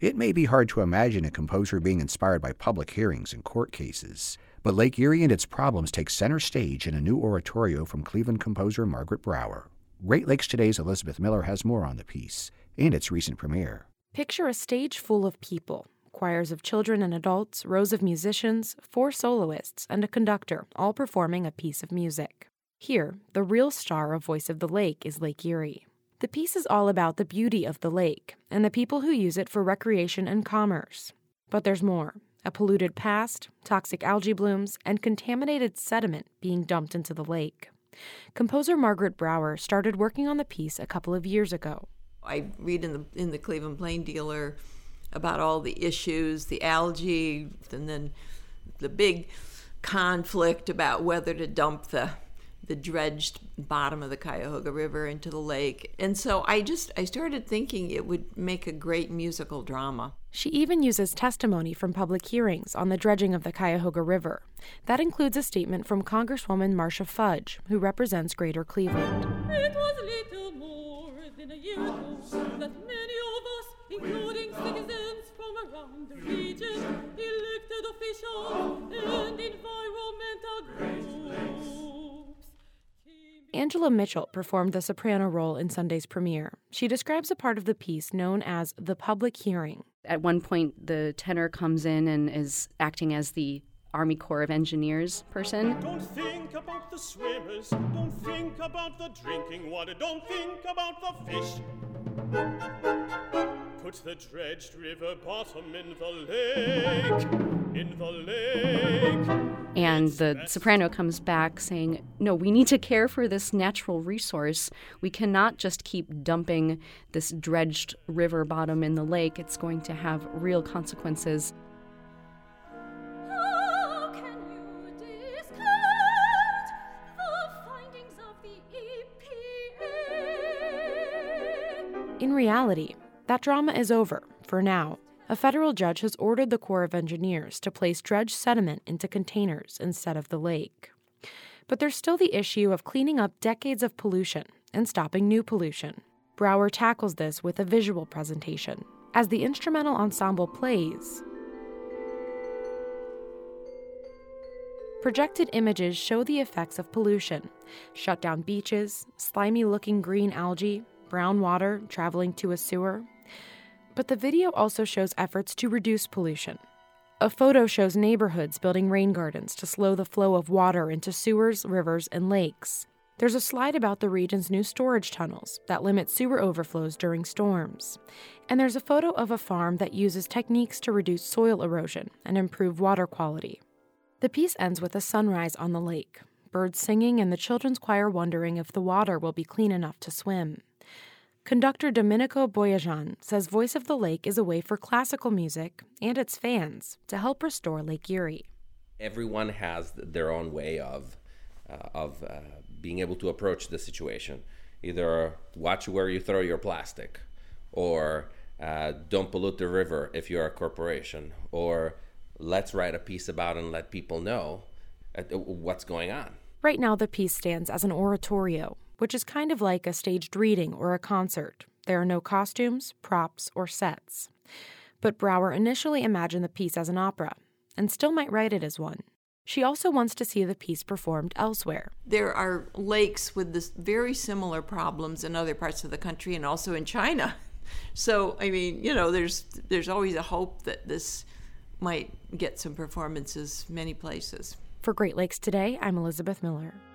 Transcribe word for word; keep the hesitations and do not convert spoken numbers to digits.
It may be hard to imagine a composer being inspired by public hearings and court cases, but Lake Erie and its problems take center stage in a new oratorio from Cleveland composer Margaret Brower. Great Lakes Today's Elizabeth Miller has more on the piece and its recent premiere. Picture a stage full of people, choirs of children and adults, rows of musicians, four soloists, and a conductor, all performing a piece of music. Here, the real star of Voice of the Lake is Lake Erie. The piece is all about the beauty of the lake and the people who use it for recreation and commerce. But there's more. A polluted past, toxic algae blooms, and contaminated sediment being dumped into the lake. Composer Margaret Brower started working on the piece a couple of years ago. I read in the in the Cleveland Plain Dealer about all the issues, the algae, and then the big conflict about whether to dump the the dredged bottom of the Cuyahoga River into the lake. And so I just, I started thinking it would make a great musical drama. She even uses testimony from public hearings on the dredging of the Cuyahoga River. That includes a statement from Congresswoman Marcia Fudge, who represents Greater Cleveland. It was little more than a year ago that many of us, including citizens from around the region, elected officials and environmental groups. Angela Mitchell performed the soprano role in Sunday's premiere. She describes a part of the piece known as the public hearing. At one point, the tenor comes in and is acting as the Army Corps of Engineers person. Don't think about the swimmers, don't think about the drinking water, don't think about the fish. Put the dredged river bottom in the lake, in the lake. And the soprano comes back saying, no, we need to care for this natural resource. We cannot just keep dumping this dredged river bottom in the lake. It's going to have real consequences. How can you discount the findings of the E P A? In reality, that drama is over, for now. A federal judge has ordered the Corps of Engineers to place dredged sediment into containers instead of the lake. But there's still the issue of cleaning up decades of pollution and stopping new pollution. Brower tackles this with a visual presentation. As the instrumental ensemble plays, projected images show the effects of pollution: shut down beaches, slimy-looking green algae, brown water traveling to a sewer. But the video also shows efforts to reduce pollution. A photo shows neighborhoods building rain gardens to slow the flow of water into sewers, rivers, and lakes. There's a slide about the region's new storage tunnels that limit sewer overflows during storms. And there's a photo of a farm that uses techniques to reduce soil erosion and improve water quality. The piece ends with a sunrise on the lake, birds singing and the children's choir wondering if the water will be clean enough to swim. Conductor Domenico Boyajan says Voice of the Lake is a way for classical music and its fans to help restore Lake Erie. Everyone has their own way of uh, of uh, being able to approach the situation. Either watch where you throw your plastic, or uh, don't pollute the river if you're a corporation, or let's write a piece about it and let people know uh, what's going on. Right now, the piece stands as an oratorio, which is kind of like a staged reading or a concert. There are no costumes, props, or sets. But Brower initially imagined the piece as an opera, and still might write it as one. She also wants to see the piece performed elsewhere. There are lakes with this very similar problems in other parts of the country and also in China. So, I mean, you know, there's there's always a hope that this might get some performances many places. For Great Lakes Today, I'm Elizabeth Miller.